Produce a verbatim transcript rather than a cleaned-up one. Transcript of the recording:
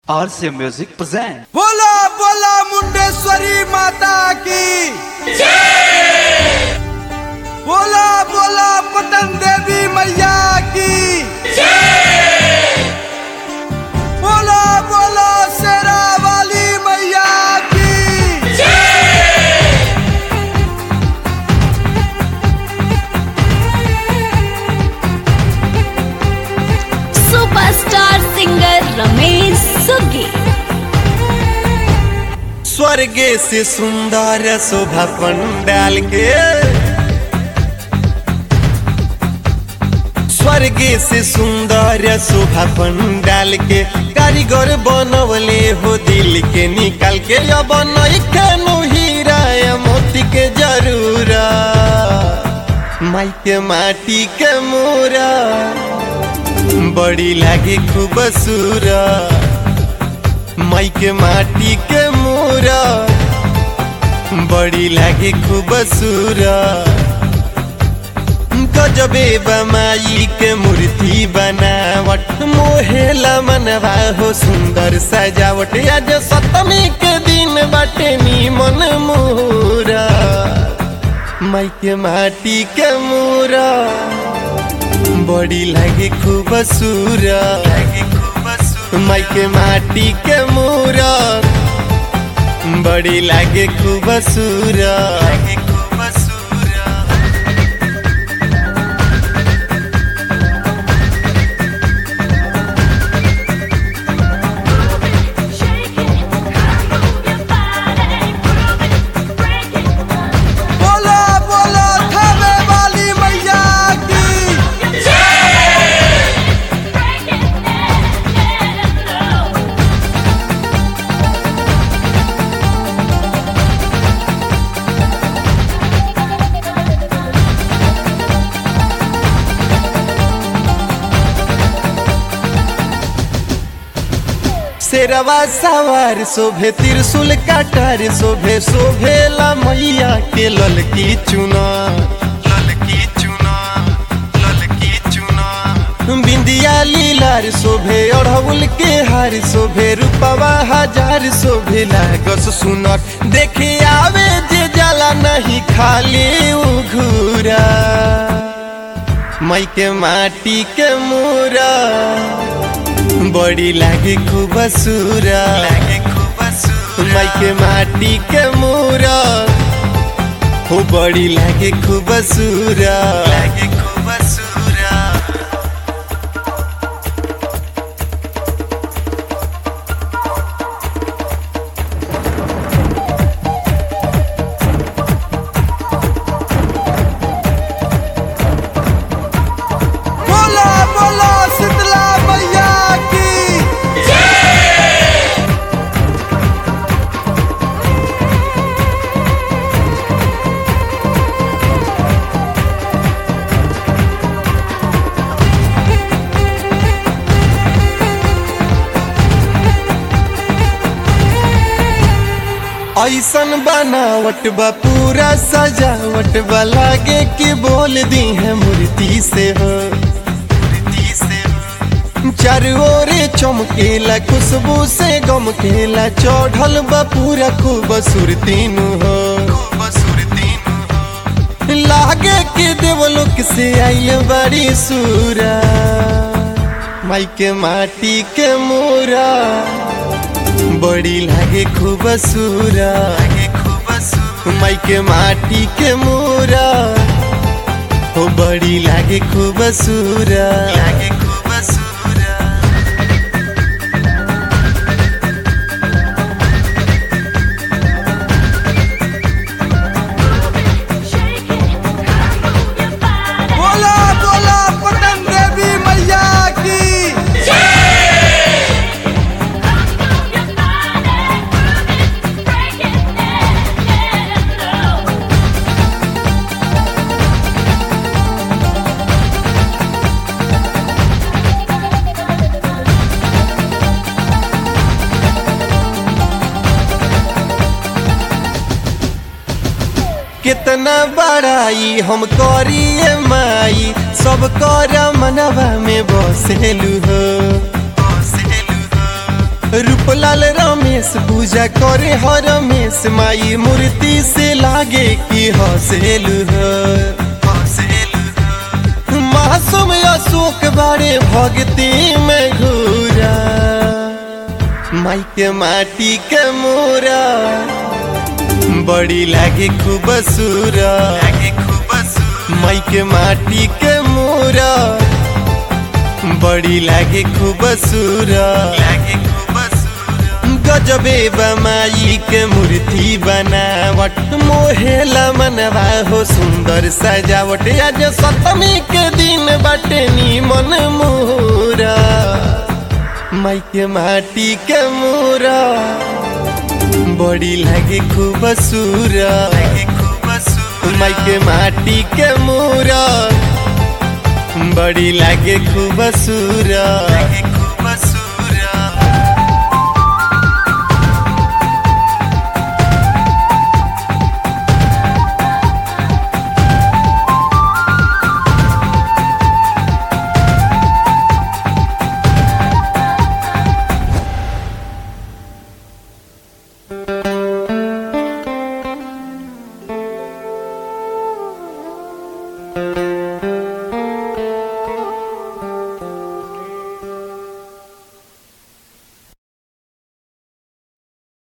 आर से music present. बोला बोला मुंडेश्वरी माता की जय। बोला बोला पटन देवी मैया की जय। बोला बोला शेरा वाली मैया की जय। Superstar singer Ramesh Suggi. स्वर्गे से सुंदर शोभा पंडाल के, स्वर्गे से सुंदर शोभा पंडाल के कारीगर बनवले हो दिल के निकाल के। अब नइखनो हीरा या मोती के जरूरा, माई के माटी के मोरा बड़ी लागे खूबसूरत। माई के माटी के मोरा बड़ी लागे खूबसूरत। गजबे बमाई के मूर्ति बनावट मोहेला मनवा हो सुंदर सजावट। आज सप्तमी के दिन बाटे नीमन मोरा, माई के माटी के मोरा बड़ी लागे खूबसूरत। माई के माटी के मूरत बड़ी लागे खूबसूरत। शेरवा सवार शोभे त्रिशूल काटार शोभे, शोभेला मैया के ललकी चुना, ललकी चुना, ललकी चुना। बिंदिया लीलार शोभे अड़हुल के हार शोभे, रूपवा हजार शोभे लागस सुनर। देखे आवे जे जाला नहीं खाली उघूरा, माई के माटी के मोरा बड़ी लागे खूबसूरत। माई के माटी के मोरा हो बड़ी लागे खूबसूरत। लागे खूबसूरत। बोला बोला शीतला मैया की ऐसन बनावट बा पूरा सजावट बा, लागे कि बोल दी है मूर्ति से हो। चारों ओर चमकेला खुशबू से गमकेला, चढ़ल बा पूरा खूबसूरती नु हो। लागे कि देवलोक से आइल बड़ी सूरा, माई के माटी के मोरा बड़ी लागे खूबसूरत। माई के माटी के मोरा हो बड़ी लागे खूबसूरत। लागे खूबसूरत। बोला बोला पटन देवी मैया की कितना बड़ाई हम करिए माई, सब कर मनवा में बसेलू हो। रूपलाल रमेश पूजा करे हर रमेश माई मूर्ति से लागे कि हसेल मासूम अशोक बारे भक्ति में घूरा माई के माटी के मोरा बड़ी लागे खूबसूरा माई के माटी के मोरा बड़ी लागे खूबसूरा गजबे बमाई के मूर्ति बनावट मोहेला मनवा हो सुंदर सजावट आज सप्तमी के दिन बाटे नीमन मोरा माई के माटी के मोरा बड़ी लागे खूबसूरा माई के माटी के मोरा बड़ी लागे खूबसूरा।